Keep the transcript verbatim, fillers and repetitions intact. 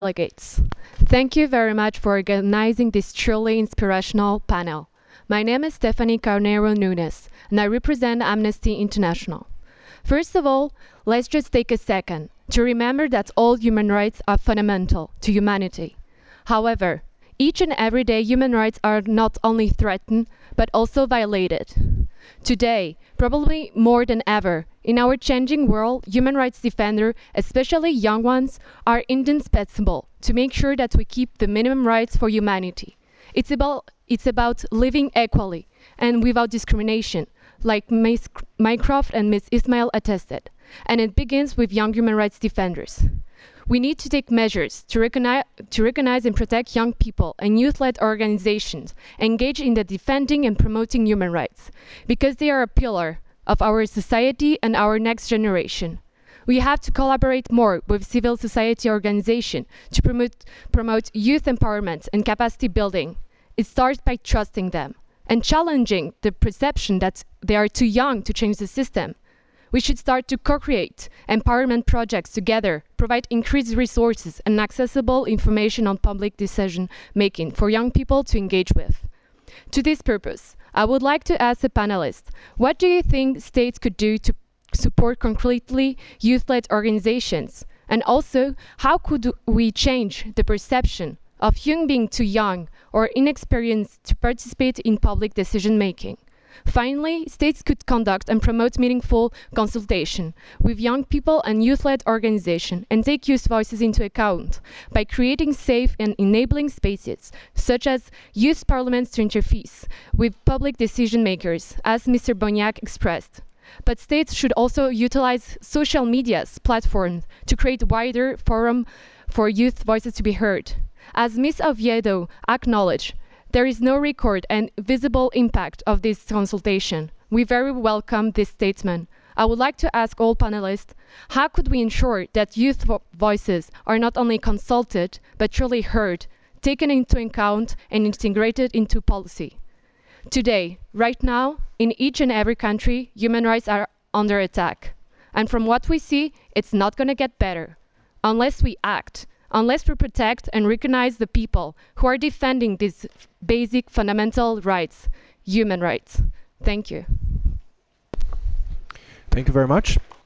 delegates. Thank you very much for organizing this truly inspirational panel. My name is Stephanie Carneiro Nunes, and I represent Amnesty International. First of all, let's just take a second to remember that all human rights are fundamental to humanity. However, each and every day human rights are not only threatened, but also violated. Today, probably more than ever, in our changing world, human rights defenders, especially young ones, are indispensable to make sure that we keep the minimum rights for humanity. It's about, it's about living equally and without discrimination, like Miz Mycroft and Miz Ismail attested. And it begins with young human rights defenders. We need to take measures to recognize, to recognize and protect young people and youth-led organizations engaged in the defending and promoting human rights, because they are a pillar of our society and our next generation. We have to collaborate more with civil society organizations to promote, promote youth empowerment and capacity building. It starts by trusting them and challenging the perception that they are too young to change the system. We should start to co-create empowerment projects together, provide increased resources and accessible information on public decision making for young people to engage with. To this purpose, I would like to ask the panelists, what do you think states could do to support concretely youth-led organizations? And also, how could we change the perception of young being too young or inexperienced to participate in public decision making? Finally, states could conduct and promote meaningful consultation with young people and youth-led organizations and take youth voices into account by creating safe and enabling spaces, such as youth parliaments to interface with public decision makers, as Mister Boniac expressed. But states should also utilize social media's platforms to create wider forum for youth voices to be heard. As Miz Oviedo acknowledged, there is no record and visible impact of this consultation. We very welcome this statement. I would like to ask all panelists, how could we ensure that youth vo voices are not only consulted, but truly heard, taken into account and integrated into policy? Today, right now, in each and every country, human rights are under attack. And from what we see, it's not going to get better unless we act, unless we protect and recognize the people who are defending these basic fundamental rights, human rights. Thank you. Thank you very much.